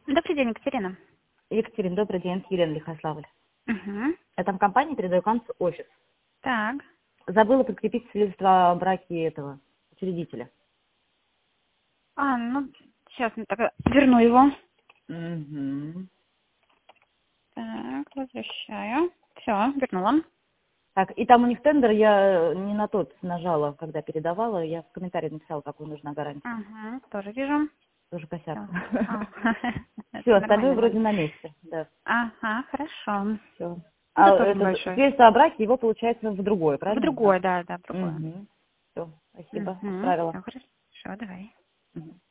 Добрый день, Екатерина. Екатерина, добрый день, Елена Лихославль. Угу. Я там компания передаю к вам офис. Так. Забыла подкрепить свидетельство о браке этого учредителя. Ну, сейчас я тогда верну его. Угу. Так, возвращаю. Все, вернула. Так, и там у них тендер, я не на тот нажала, когда передавала, я в комментарии написала, какую нужна гарантия. Угу, тоже вижу. Тоже косяк. Все. Все, Это остальное нормально, вроде ладно. на месте, да. Ага, хорошо. Все. Это А тоже это небольшой. свидетельство о браке, его получается в другое, В правильно? другое, да, в другое. Угу. Все, спасибо, Угу. отправила. Все хорошо, давай. Мгм.